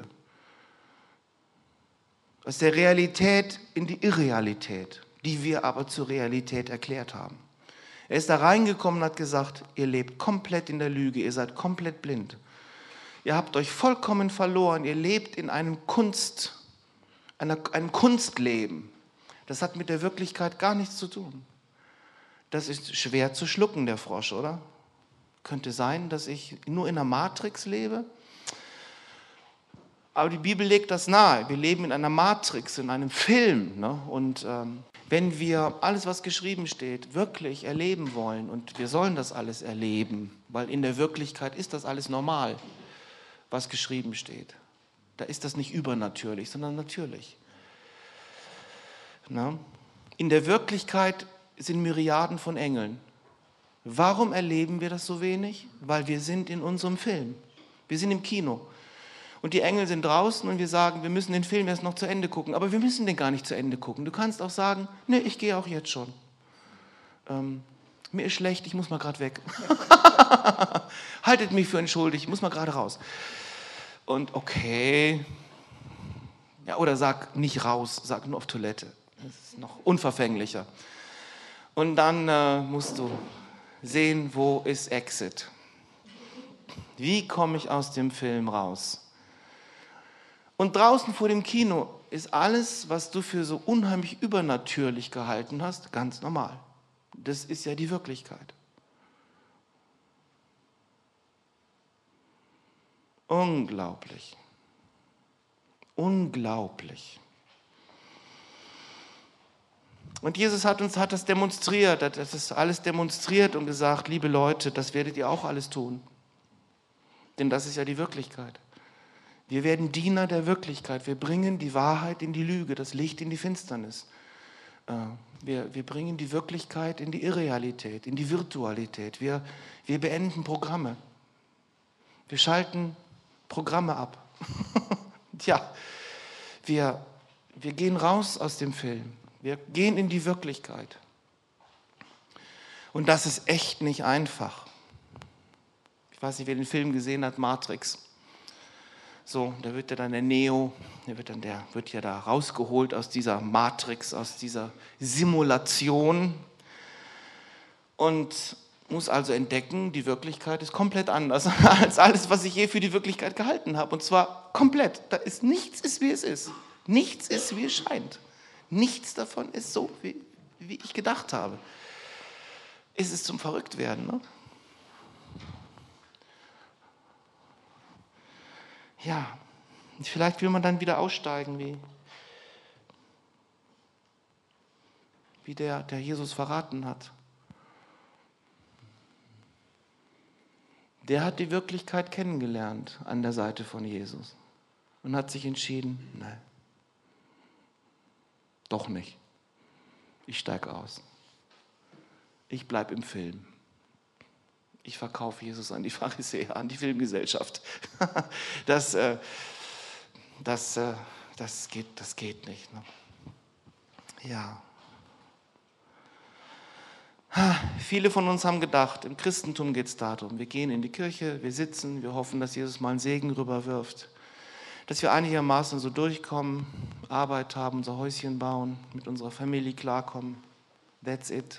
Aus der Realität in die Irrealität, die wir aber zur Realität erklärt haben. Er ist da reingekommen und hat gesagt, ihr lebt komplett in der Lüge, ihr seid komplett blind. Ihr habt euch vollkommen verloren, ihr lebt in einem Kunst, einer, einem Kunstleben. Das hat mit der Wirklichkeit gar nichts zu tun. Das ist schwer zu schlucken, der Frosch, oder? Könnte sein, dass ich nur in einer Matrix lebe. Aber die Bibel legt das nahe. Wir leben in einer Matrix, in einem Film. Ne? Und ähm, wenn wir alles, was geschrieben steht, wirklich erleben wollen, und wir sollen das alles erleben, weil in der Wirklichkeit ist das alles normal, was geschrieben steht. Da ist das nicht übernatürlich, sondern natürlich. Na? In der Wirklichkeit sind Myriaden von Engeln. Warum erleben wir das so wenig? Weil wir sind in unserem Film. Wir sind im Kino. Und die Engel sind draußen und wir sagen, wir müssen den Film erst noch zu Ende gucken. Aber wir müssen den gar nicht zu Ende gucken. Du kannst auch sagen, nee, ich gehe auch jetzt schon. Ähm, mir ist schlecht, ich muss mal gerade weg. Haltet mich für entschuldigt, ich muss mal gerade raus. Und okay, ja, oder sag nicht raus, sag nur auf Toilette. Das ist noch unverfänglicher. Und dann äh, musst du sehen, wo ist Exit. Wie komme ich aus dem Film raus? Und draußen vor dem Kino ist alles, was du für so unheimlich übernatürlich gehalten hast, ganz normal. Das ist ja die Wirklichkeit. Unglaublich. Unglaublich. Und Jesus hat uns hat das demonstriert, hat das alles demonstriert und gesagt, liebe Leute, das werdet ihr auch alles tun. Denn das ist ja die Wirklichkeit. Wir werden Diener der Wirklichkeit. Wir bringen die Wahrheit in die Lüge, das Licht in die Finsternis. Wir, wir bringen die Wirklichkeit in die Irrealität, in die Virtualität. Wir, wir beenden Programme. Wir schalten Programme ab. Tja, wir, wir gehen raus aus dem Film. Wir gehen in die Wirklichkeit. Und das ist echt nicht einfach. Ich weiß nicht, wer den Film gesehen hat, Matrix. So, da wird ja dann der Neo, der wird dann der wird ja da rausgeholt aus dieser Matrix, aus dieser Simulation und muss also entdecken, die Wirklichkeit ist komplett anders als alles, was ich je für die Wirklichkeit gehalten habe. Und zwar komplett. Da ist nichts ist, wie es ist. Nichts ist, wie es scheint. Nichts davon ist so, wie, wie ich gedacht habe. Es ist zum Verrücktwerden, ne? Ja, vielleicht will man dann wieder aussteigen, wie, wie der, der Jesus verraten hat. Der hat die Wirklichkeit kennengelernt an der Seite von Jesus und hat sich entschieden, nein, doch nicht. Ich steige aus. Ich bleibe im Film. Ich verkaufe Jesus an die Pharisäer, an die Filmgesellschaft. Das, äh, das, äh, das, geht, das geht nicht. Ne? Ja. Viele von uns haben gedacht, im Christentum geht es darum, wir gehen in die Kirche, wir sitzen, wir hoffen, dass Jesus mal einen Segen rüberwirft, dass wir einigermaßen so durchkommen, Arbeit haben, unser Häuschen bauen, mit unserer Familie klarkommen. That's it.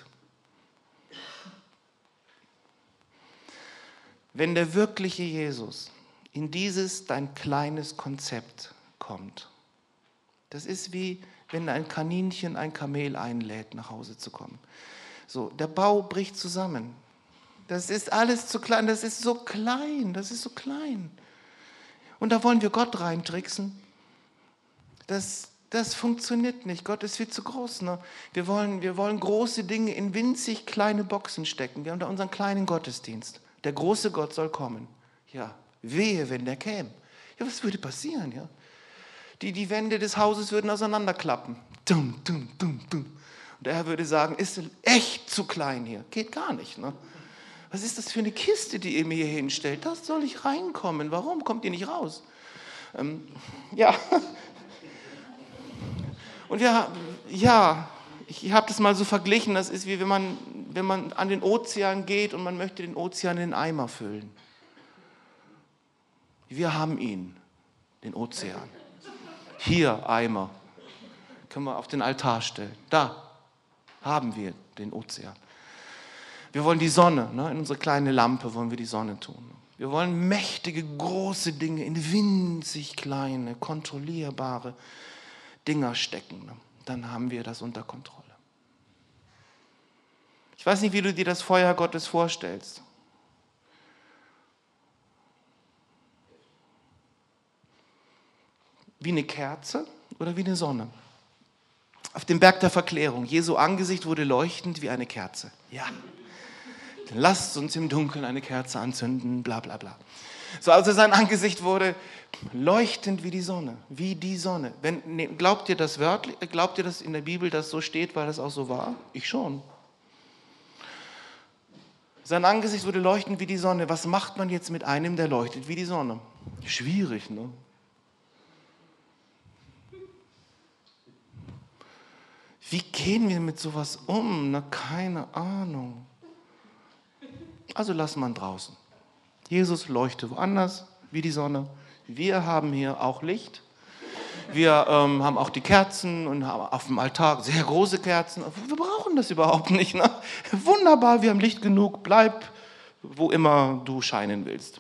Wenn der wirkliche Jesus in dieses dein kleines Konzept kommt, das ist wie, wenn ein Kaninchen ein Kamel einlädt, nach Hause zu kommen. So, der Bau bricht zusammen. Das ist alles zu klein, das ist so klein, das ist so klein. Und da wollen wir Gott reintricksen. Das, das funktioniert nicht. Gott ist viel zu groß. Ne? Wir wollen, wir wollen große Dinge in winzig kleine Boxen stecken. Wir haben da unseren kleinen Gottesdienst. Der große Gott soll kommen. Ja, wehe, wenn der käme. Ja, was würde passieren? Ja? Die, die Wände des Hauses würden auseinanderklappen. Dum, dum, dum, dum. Und der Herr würde sagen, ist echt zu klein hier. Geht gar nicht. Ne? Was ist das für eine Kiste, die ihr mir hier hinstellt? Das soll ich reinkommen. Warum kommt ihr nicht raus? Ähm, ja. Und ja, ja, ich habe das mal so verglichen. Das ist wie wenn man, wenn man an den Ozean geht und man möchte den Ozean in den Eimer füllen. Wir haben ihn, den Ozean. Hier Eimer. Können wir auf den Altar stellen. Da haben wir den Ozean. Wir wollen die Sonne, ne? In unsere kleine Lampe wollen wir die Sonne tun. Wir wollen mächtige, große Dinge in winzig kleine, kontrollierbare Dinger stecken. Ne? Dann haben wir das unter Kontrolle. Ich weiß nicht, wie du dir das Feuer Gottes vorstellst. Wie eine Kerze oder wie eine Sonne? Auf dem Berg der Verklärung. Jesu Angesicht wurde leuchtend wie eine Kerze. Ja. Dann lasst uns im Dunkeln eine Kerze anzünden, bla bla bla. So, also sein Angesicht wurde leuchtend wie die Sonne, wie die Sonne. Wenn, ne, glaubt ihr das wörtlich? Glaubt ihr, dass in der Bibel das so steht, weil das auch so war? Ich schon. Sein Angesicht wurde leuchtend wie die Sonne. Was macht man jetzt mit einem, der leuchtet wie die Sonne? Schwierig, ne? Wie gehen wir mit sowas um? Na, keine Ahnung. Also lass man draußen. Jesus leuchtet woanders, wie die Sonne. Wir haben hier auch Licht. Wir ähm, haben auch die Kerzen und haben auf dem Altar sehr große Kerzen. Wir brauchen das überhaupt nicht. Ne? Wunderbar, wir haben Licht genug. Bleib, wo immer du scheinen willst.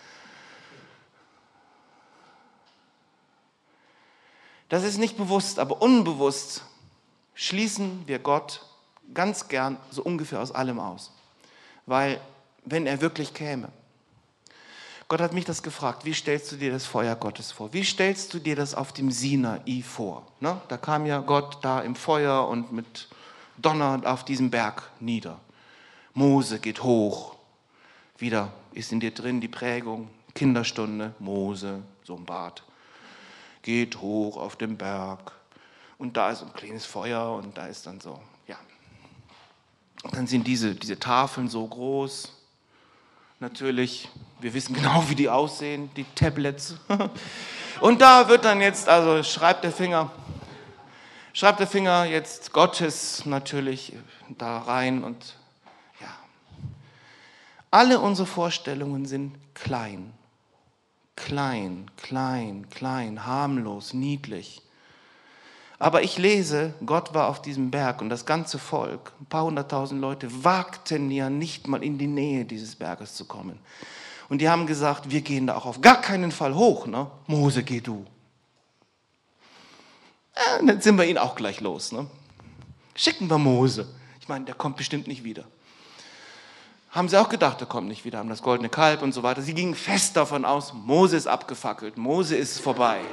Das ist nicht bewusst, aber unbewusst schließen wir Gott ganz gern so ungefähr aus allem aus. Weil, wenn er wirklich käme, Gott hat mich das gefragt, wie stellst du dir das Feuer Gottes vor? Wie stellst du dir das auf dem Sinai vor? Ne? Da kam ja Gott da im Feuer und mit Donner auf diesem Berg nieder. Mose geht hoch. Wieder ist in dir drin die Prägung, Kinderstunde, Mose, so ein Bart. Geht hoch auf den Berg. Und da ist ein kleines Feuer und da ist dann so, ja. Und dann sind diese, diese Tafeln so groß. Natürlich, wir wissen genau, wie die aussehen, die Tablets. Und da wird dann jetzt, also schreibt der Finger, schreibt der Finger jetzt Gottes natürlich da rein und ja. Alle unsere Vorstellungen sind klein. Klein, klein, klein, harmlos, niedlich. Aber ich lese, Gott war auf diesem Berg und das ganze Volk, ein paar hunderttausend Leute, wagten ja nicht mal in die Nähe dieses Berges zu kommen. Und die haben gesagt, wir gehen da auch auf gar keinen Fall hoch. Ne? Mose, geh du. Ja, und dann sind wir ihn auch gleich los. Ne? Schicken wir Mose. Ich meine, der kommt bestimmt nicht wieder. Haben sie auch gedacht, der kommt nicht wieder, haben das goldene Kalb und so weiter. Sie gingen fest davon aus, Mose ist abgefackelt, Mose ist vorbei.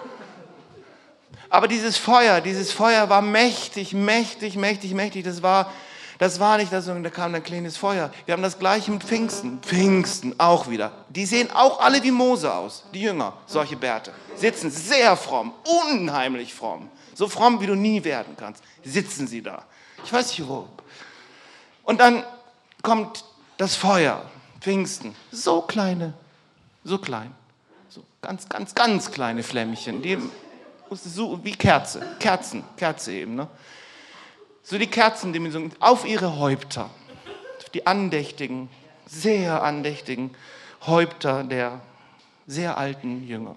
Aber dieses Feuer, dieses Feuer war mächtig, mächtig, mächtig, mächtig. Das war, das war nicht, dass da kam ein kleines Feuer. Wir haben das gleiche mit Pfingsten. Pfingsten auch wieder. Die sehen auch alle wie Mose aus, die Jünger, solche Bärte. Sitzen sehr fromm, unheimlich fromm. So fromm, wie du nie werden kannst. Sitzen sie da. Ich weiß nicht wo. Und dann kommt das Feuer, Pfingsten. So kleine, so klein. So ganz, ganz, ganz kleine Flämmchen, die so wie Kerze, Kerzen, Kerze eben, ne? So die Kerzendimension auf ihre Häupter, die andächtigen, sehr andächtigen Häupter der sehr alten Jünger.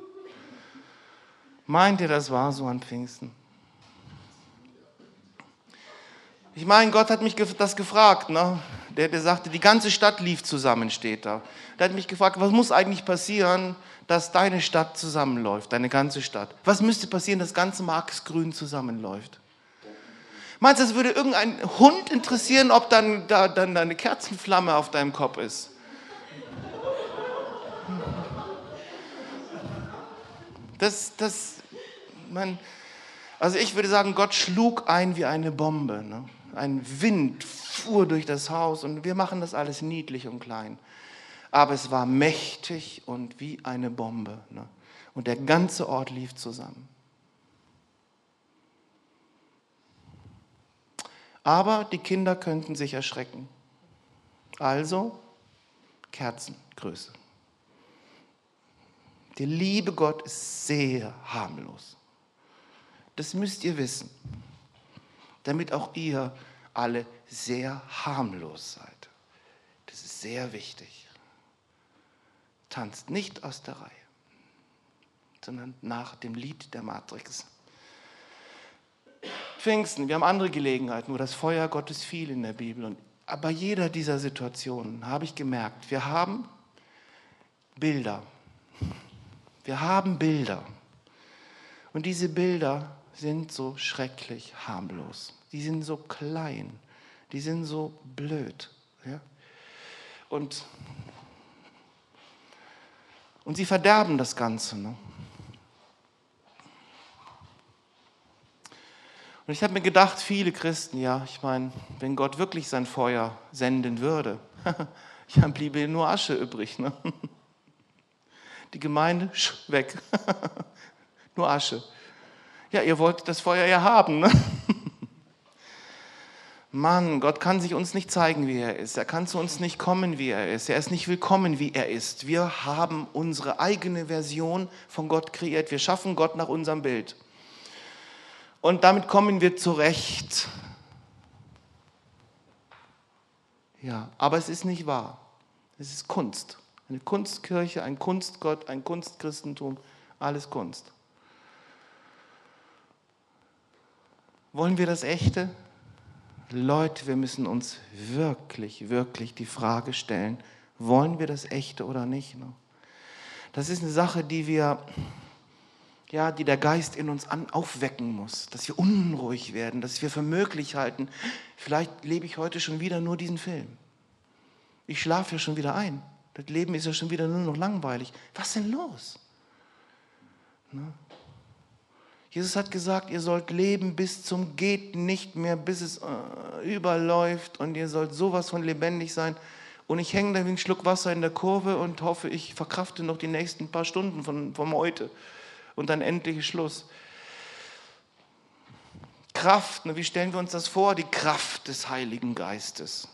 Meint ihr, das war so an Pfingsten? Ich meine, Gott hat mich das gefragt, ne? Der, der sagte, die ganze Stadt lief zusammen, steht da. Der hat mich gefragt, was muss eigentlich passieren, dass deine Stadt zusammenläuft, deine ganze Stadt? Was müsste passieren, dass ganz Marksgrün zusammenläuft? Meinst du, es würde irgendein Hund interessieren, ob dann da dann eine Kerzenflamme auf deinem Kopf ist? Das, das, man, also ich würde sagen, Gott schlug ein wie eine Bombe, ne? Ein Wind fuhr durch das Haus und wir machen das alles niedlich und klein. Aber es war mächtig und wie eine Bombe. Ne? Und der ganze Ort lief zusammen. Aber die Kinder könnten sich erschrecken. Also Kerzengröße. Der liebe Gott ist sehr harmlos. Das müsst ihr wissen, damit auch ihr alle sehr harmlos seid. Das ist sehr wichtig. Tanzt nicht aus der Reihe, sondern nach dem Lied der Matrix. Pfingsten, wir haben andere Gelegenheiten, wo das Feuer Gottes fiel in der Bibel. Und bei jeder dieser Situationen habe ich gemerkt, wir haben Bilder. Wir haben Bilder. Und diese Bilder sind so schrecklich harmlos. Die sind so klein. Die sind so blöd. Ja? Und, und sie verderben das Ganze. Ne? Und ich habe mir gedacht, viele Christen, ja, ich meine, wenn Gott wirklich sein Feuer senden würde, ja, bliebe nur Asche übrig. Ne? Die Gemeinde, weg. Nur Asche. Ja, ihr wollt das Feuer ja haben. Ne? Mann, Gott kann sich uns nicht zeigen, wie er ist. Er kann zu uns nicht kommen, wie er ist. Er ist nicht willkommen, wie er ist. Wir haben unsere eigene Version von Gott kreiert. Wir schaffen Gott nach unserem Bild. Und damit kommen wir zurecht. Ja, aber es ist nicht wahr. Es ist Kunst. Eine Kunstkirche, ein Kunstgott, ein Kunstchristentum, alles Kunst. Wollen wir das Echte? Leute, wir müssen uns wirklich, wirklich die Frage stellen, wollen wir das Echte oder nicht? Das ist eine Sache, die wir... Ja, die der Geist in uns an, aufwecken muss, dass wir unruhig werden, dass wir für möglich halten, vielleicht lebe ich heute schon wieder nur diesen Film. Ich schlafe ja schon wieder ein. Das Leben ist ja schon wieder nur noch langweilig. Was ist denn los? Ne? Jesus hat gesagt, ihr sollt leben bis zum geht nicht mehr, bis es äh, überläuft und ihr sollt sowas von lebendig sein. Und ich hänge da wie ein Schluck Wasser in der Kurve und hoffe, ich verkrafte noch die nächsten paar Stunden von, von heute. Und dann endlich Schluss. Kraft, ne, wie stellen wir uns das vor? Die Kraft des Heiligen Geistes.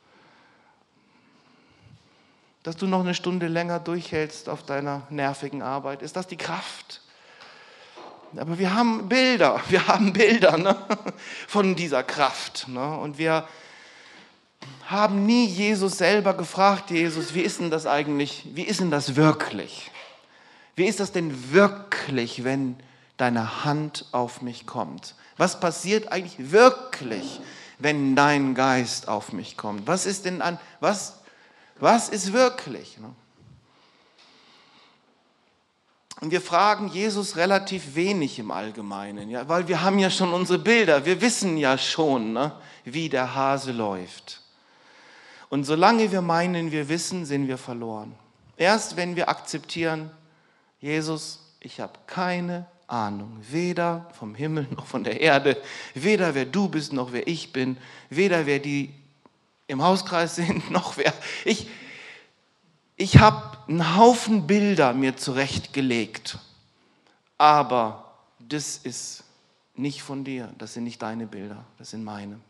Dass du noch eine Stunde länger durchhältst auf deiner nervigen Arbeit, ist das die Kraft? Aber wir haben Bilder, wir haben Bilder ne, von dieser Kraft. Ne, und wir haben nie Jesus selber gefragt, Jesus, wie ist denn das eigentlich, wie ist denn das wirklich? Wie ist das denn wirklich, wenn deine Hand auf mich kommt? Was passiert eigentlich wirklich, wenn dein Geist auf mich kommt? Was ist denn an, was, was ist wirklich? Und wir fragen Jesus relativ wenig im Allgemeinen, ja, weil wir haben ja schon unsere Bilder, wir wissen ja schon, ne, wie der Hase läuft. Und solange wir meinen, wir wissen, sind wir verloren. Erst wenn wir akzeptieren, Jesus, ich habe keine Ahnung, weder vom Himmel noch von der Erde, weder wer du bist noch wer ich bin, weder wer die im Hauskreis sind noch wer. Ich, ich habe einen Haufen Bilder mir zurechtgelegt, aber das ist nicht von dir, das sind nicht deine Bilder, das sind meine.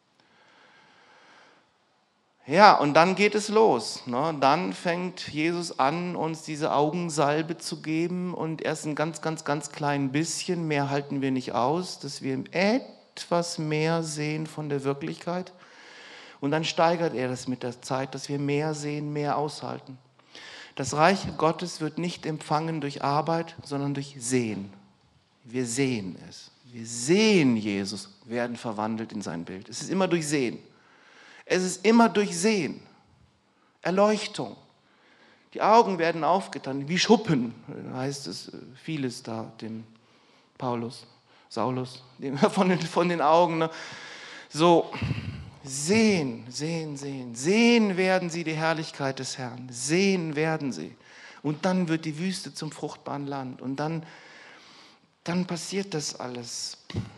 Ja, und dann geht es los. Ne? Dann fängt Jesus an, uns diese Augensalbe zu geben und erst ein ganz, ganz, ganz klein bisschen, mehr halten wir nicht aus, dass wir etwas mehr sehen von der Wirklichkeit. Und dann steigert er das mit der Zeit, dass wir mehr sehen, mehr aushalten. Das Reich Gottes wird nicht empfangen durch Arbeit, sondern durch Sehen. Wir sehen es. Wir sehen Jesus, werden verwandelt in sein Bild. Es ist immer durch Sehen. Es ist immer durch Sehen, Erleuchtung. Die Augen werden aufgetan, wie Schuppen, heißt es vieles da, dem Paulus, Saulus, dem, von, den, von den Augen. Ne? So, sehen, sehen, sehen. Sehen werden sie die Herrlichkeit des Herrn. Sehen werden sie. Und dann wird die Wüste zum fruchtbaren Land. Und dann, dann passiert das alles.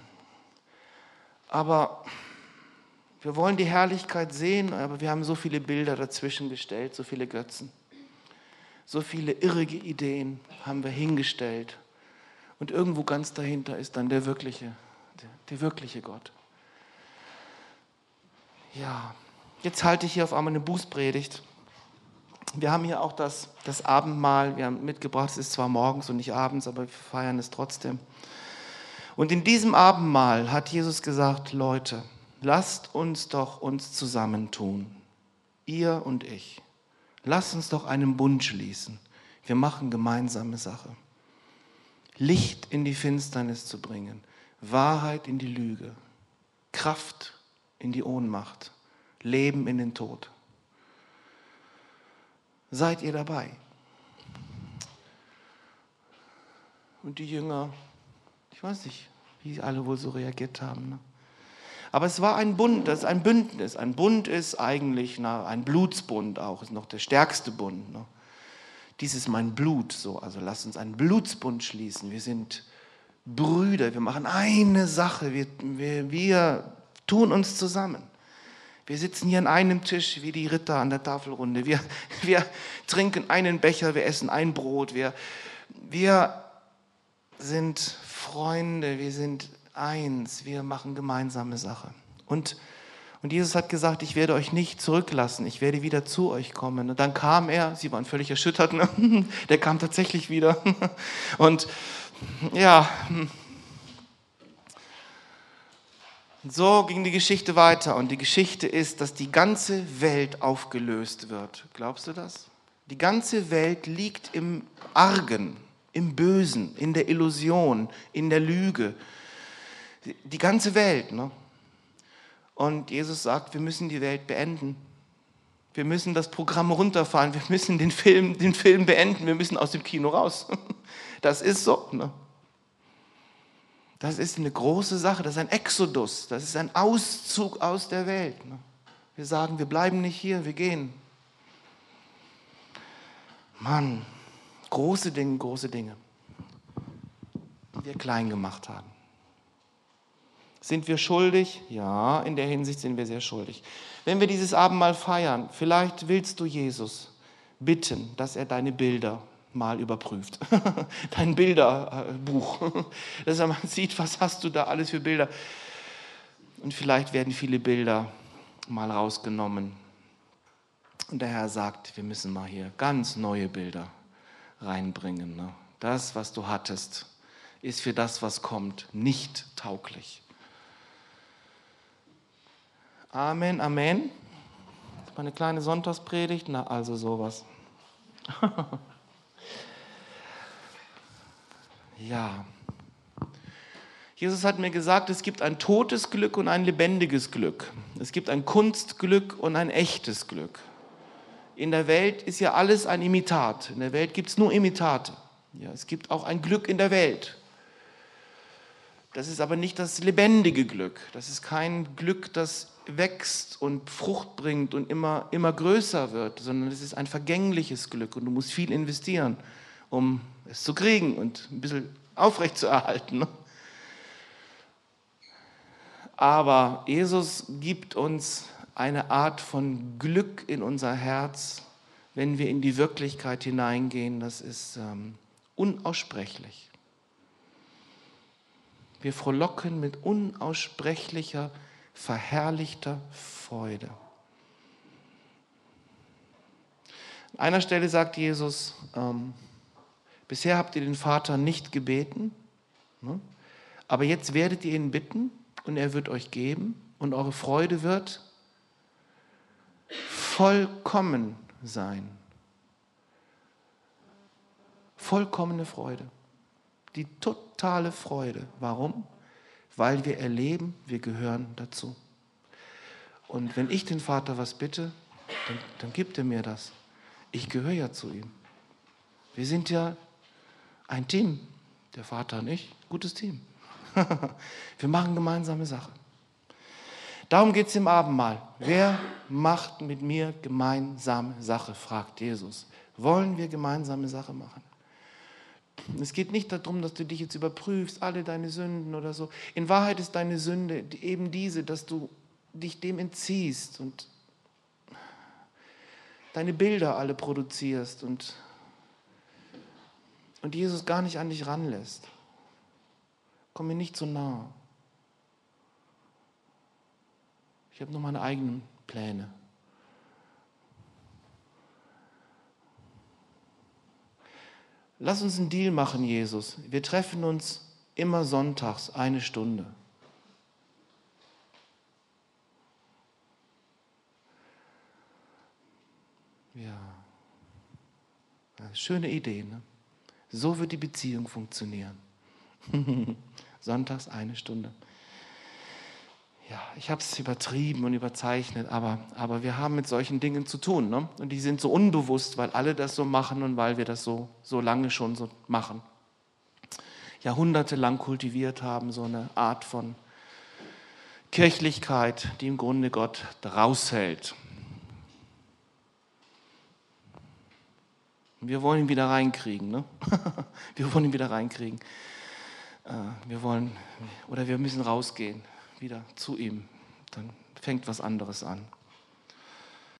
Aber... wir wollen die Herrlichkeit sehen, aber wir haben so viele Bilder dazwischen gestellt, so viele Götzen. So viele irrige Ideen haben wir hingestellt. Und irgendwo ganz dahinter ist dann der wirkliche, der, der wirkliche Gott. Ja, jetzt halte ich hier auf einmal eine Bußpredigt. Wir haben hier auch das, das Abendmahl, wir haben mitgebracht, es ist zwar morgens und nicht abends, aber wir feiern es trotzdem. Und in diesem Abendmahl hat Jesus gesagt, Leute, lasst uns doch uns zusammentun, ihr und ich. Lasst uns doch einen Bund schließen. Wir machen gemeinsame Sache. Licht in die Finsternis zu bringen, Wahrheit in die Lüge, Kraft in die Ohnmacht, Leben in den Tod. Seid ihr dabei? Und die Jünger, ich weiß nicht, wie alle wohl so reagiert haben. Ne? Aber es war ein Bund, das ist ein Bündnis. Ein Bund ist eigentlich na, ein Blutsbund auch, ist noch der stärkste Bund. Ne? Dies ist mein Blut, so. Also lasst uns einen Blutsbund schließen. Wir sind Brüder, wir machen eine Sache, wir, wir, wir tun uns zusammen. Wir sitzen hier an einem Tisch wie die Ritter an der Tafelrunde. Wir, wir trinken einen Becher, wir essen ein Brot. Wir, wir sind Freunde, wir sind eins, wir machen gemeinsame Sache. Und, und Jesus hat gesagt, ich werde euch nicht zurücklassen, ich werde wieder zu euch kommen. Und dann kam er, sie waren völlig erschüttert, ne? Der kam tatsächlich wieder. Und ja, so ging die Geschichte weiter. Und die Geschichte ist, dass die ganze Welt aufgelöst wird. Glaubst du das? Die ganze Welt liegt im Argen, im Bösen, in der Illusion, in der Lüge. Die ganze Welt. Ne? Und Jesus sagt, wir müssen die Welt beenden. Wir müssen das Programm runterfahren. Wir müssen den Film, den Film beenden. Wir müssen aus dem Kino raus. Das ist so. Ne? Das ist eine große Sache. Das ist ein Exodus. Das ist ein Auszug aus der Welt. Ne? Wir sagen, wir bleiben nicht hier, wir gehen. Mann, große Dinge, große Dinge, die wir klein gemacht haben. Sind wir schuldig? Ja, in der Hinsicht sind wir sehr schuldig. Wenn wir dieses Abendmahl feiern, vielleicht willst du Jesus bitten, dass er deine Bilder mal überprüft. Dein Bilderbuch. Dass er mal sieht, was hast du da alles für Bilder. Und vielleicht werden viele Bilder mal rausgenommen. Und der Herr sagt, wir müssen mal hier ganz neue Bilder reinbringen. Ne? Das, was du hattest, ist für das, was kommt, nicht tauglich. Amen, Amen. Das war eine kleine Sonntagspredigt. Na, also sowas. Ja. Jesus hat mir gesagt, es gibt ein totes Glück und ein lebendiges Glück. Es gibt ein Kunstglück und ein echtes Glück. In der Welt ist ja alles ein Imitat. In der Welt gibt es nur Imitate. Ja, es gibt auch ein Glück in der Welt. Das ist aber nicht das lebendige Glück. Das ist kein Glück, das wächst und Frucht bringt und immer, immer größer wird, sondern es ist ein vergängliches Glück und du musst viel investieren, um es zu kriegen und ein bisschen aufrecht zu erhalten. Aber Jesus gibt uns eine Art von Glück in unser Herz, wenn wir in die Wirklichkeit hineingehen. Das ist ähm, unaussprechlich. Wir frohlocken mit unaussprechlicher, verherrlichter Freude. An einer Stelle sagt Jesus, ähm, bisher habt ihr den Vater nicht gebeten, ne? Aber jetzt werdet ihr ihn bitten und er wird euch geben und eure Freude wird vollkommen sein. Vollkommene Freude. Die totale Freude. Warum? Weil wir erleben, wir gehören dazu. Und wenn ich den Vater was bitte, dann, dann gibt er mir das. Ich gehöre ja zu ihm. Wir sind ja ein Team, der Vater und ich, gutes Team. Wir machen gemeinsame Sache. Darum geht es im Abendmahl. Wer macht mit mir gemeinsame Sache, fragt Jesus. Wollen wir gemeinsame Sache machen? Es geht nicht darum, dass du dich jetzt überprüfst, alle deine Sünden oder so. In Wahrheit ist deine Sünde eben diese, dass du dich dem entziehst und deine Bilder alle produzierst und, und Jesus gar nicht an dich ranlässt. Komm mir nicht so nah. Ich habe noch meine eigenen Pläne. Lass uns einen Deal machen, Jesus. Wir treffen uns immer sonntags eine Stunde. Ja. Schöne Idee, ne? So wird die Beziehung funktionieren. Sonntags eine Stunde. Ja, ich habe es übertrieben und überzeichnet, aber, aber wir haben mit solchen Dingen zu tun. Ne? Und die sind so unbewusst, weil alle das so machen und weil wir das so, so lange schon so machen. Jahrhundertelang kultiviert haben, so eine Art von Kirchlichkeit, die im Grunde Gott raushält. Wir wollen ihn wieder reinkriegen. Ne? Wir wollen ihn wieder reinkriegen. Wir wollen, oder wir müssen rausgehen, wieder zu ihm. Dann fängt was anderes an.